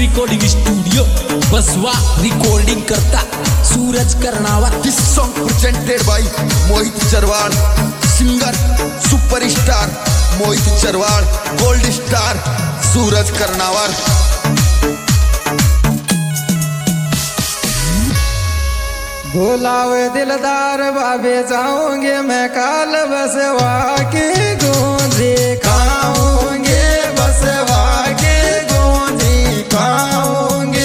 Recording studio Baswa recording करता Suraj Karnawa. This song presented by Mohit Charwad, singer superstar Mohit Charwad, gold star Suraj Karnawar. भुलावे दिलदार बाबे जाऊंगे मैं काल बसवा के गूंजी खाऊंगे, बसवा के गूंजी खाऊंगे।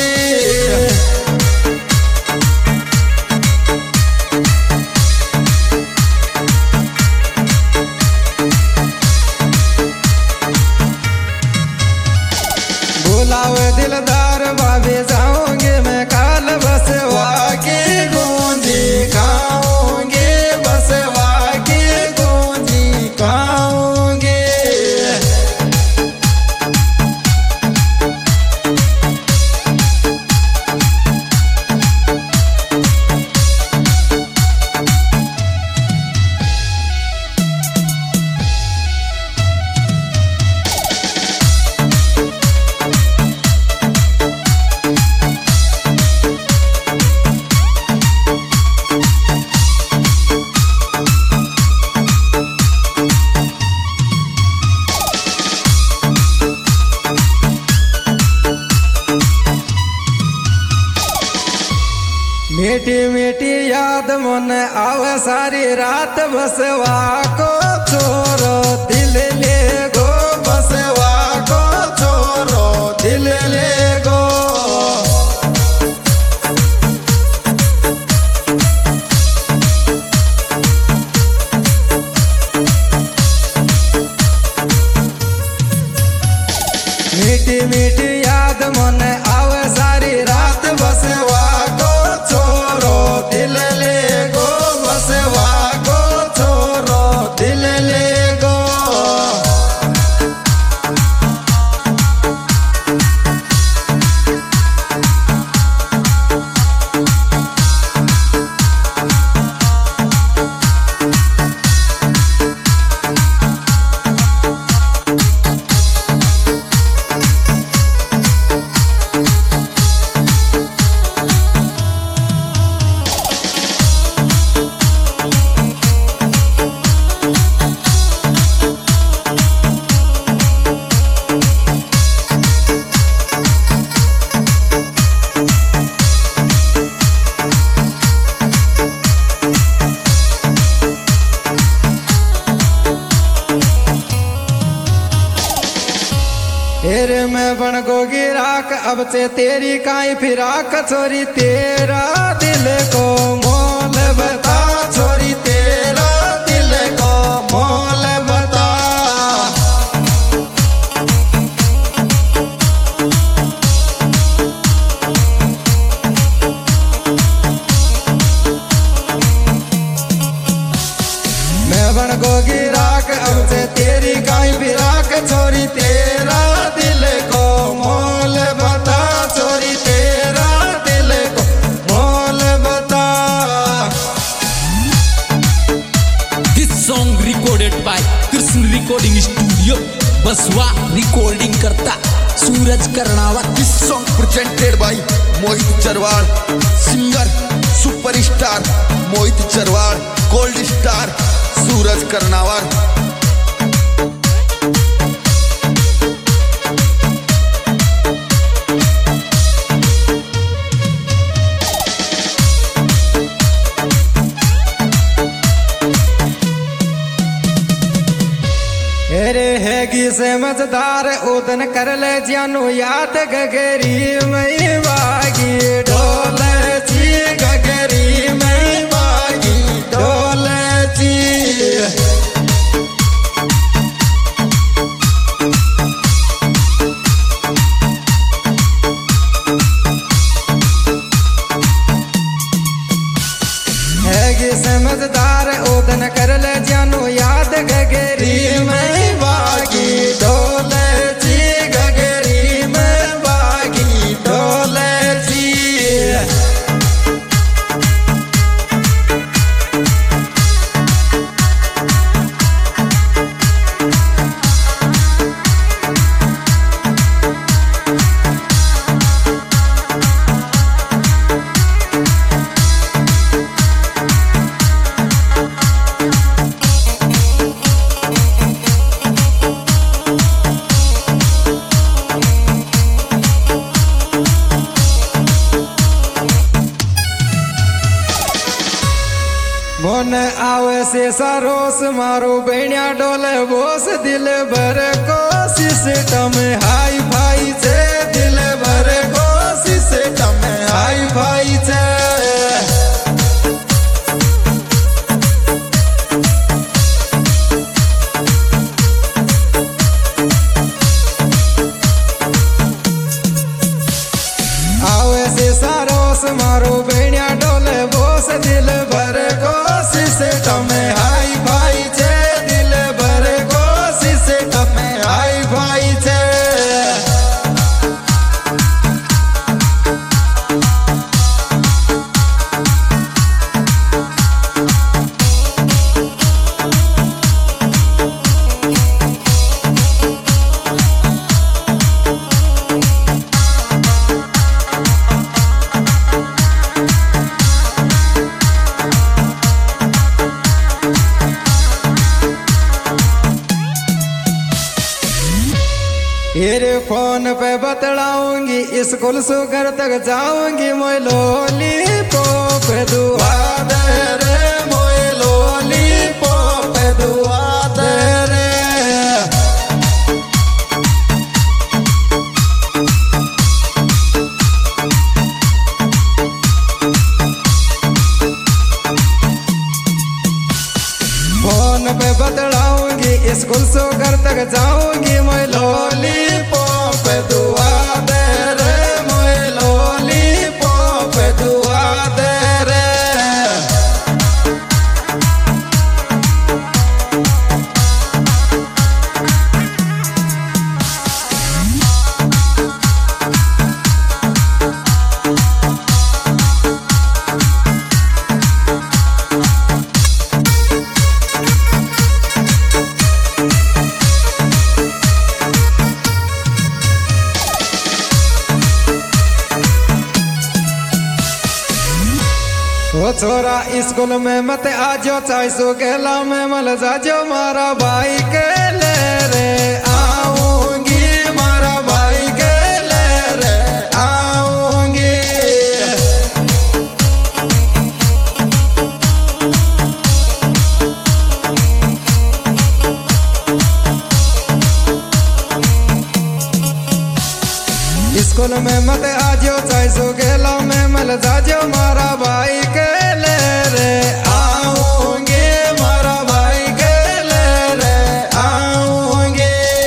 भुलावे दिलदार बाबे जाऊंगे मैं काल बसवा के खाऊंगे, बसवा के गूंजी खाऊंगे। मीठी मीठी याद मन आवे सारी रात, बसवा को छोरो दिल ले गो, बसवा को छोरो दिल ले गो। मीठी मीठी याद मन आवे सारी रात, बसवा दिल ले गो, बसवा को छोरो दिल ले गो। तेरे में बन गोगी राख, अब से तेरी काई फिराक, छोरी तेरा दिल को मोल बता, छोरी तेरा दिल को मोल बता। मैं बन गोगी राख, अब से तेरी काई फिराक, छोरी तेरा दिल को मोल बता, छोरी तेरा दिल को मोल बता। This song recorded by Krishna recording studio Baswa recording करता Suraj Karnawa. This song presented by Mohit Charwad, singer superstar Mohit Charwad, gold star Suraj Karnawar. अरे हैगी से मजदार उदन कर ले जानू याद, गगरी मई बागी ढोल ची, गगरी मई बागी ढोल ची। हैगी से मजदार उदन कर ले जानू याद, गगरी मई बागी ढोल ची, गगरी में बागी ढोल ची। मोन आवे से सारोस मारो बेणिया डोले बोस दिल भर को सिस्टम हाई फाई छे दिल भर को सिस्टम हाई फाई छे आवे से सारोस मारो बेणिया डोले बोस दिल भर को सिस्टम हाई फाई छे दिल भर को सिस्टम हाई फाई छे तेरे फोन पे बतलाऊंगी स्कूल से घर तक जाऊंगी मोय लॉलीपॉप दुआ दे रे मोय लॉलीपॉप दुआ दे रे फोन पे बतलाऊंगी स्कूल से घर तक जाऊंगी मोय लॉलीपॉप दुआ दे रे मोय लॉलीपॉप दुआ दे रे वो छोरा स्कूल में मत आजो 400 गेला में मल जाजो मारा भाई के ले रे आऊंगी मारा भाई के ले रे आऊंगी स्कूल में मत आजो 400 गेला में मल जाजो मारा भाई के ले रे आऊंगी मारा भाई के ले रे आऊंगी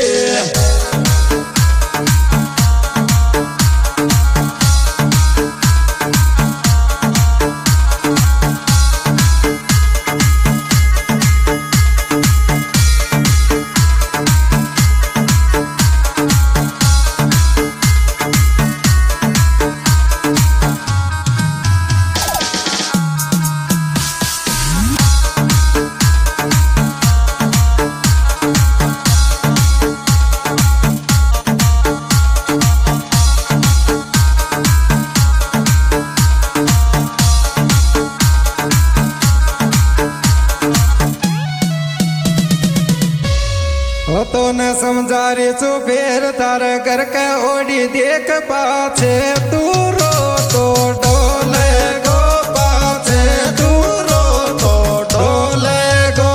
तो न समझा रे चो फेर तार घर के ओडी देख पाछे तू रो तो डोले गो पाछे तू रो तो डोले गो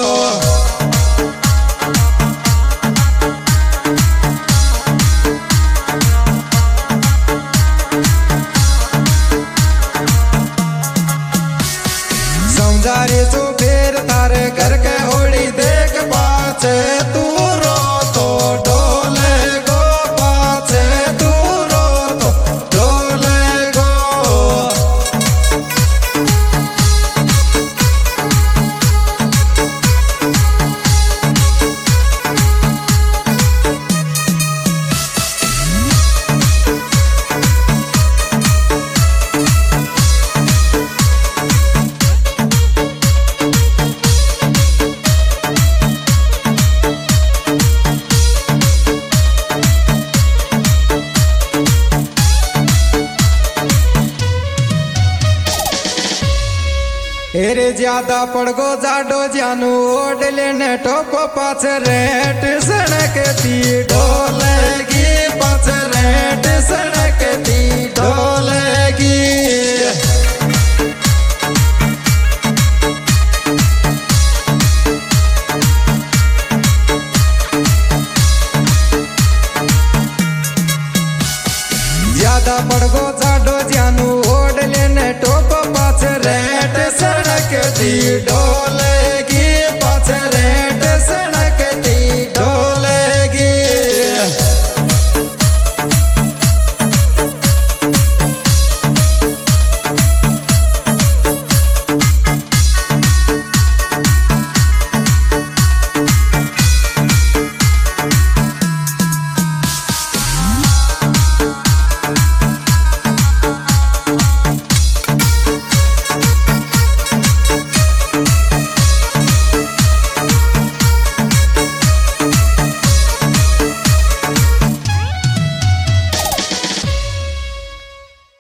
समझा रे चो फेर तार घर के ओडी देख पाछे तू हेरे ज्यादा पड़गो जाडो जानू ओड लेने टोपो पाछ रेट सड़क ती ढोलेगी पाछ रेट सड़क ती ढोलेगी ची ढोल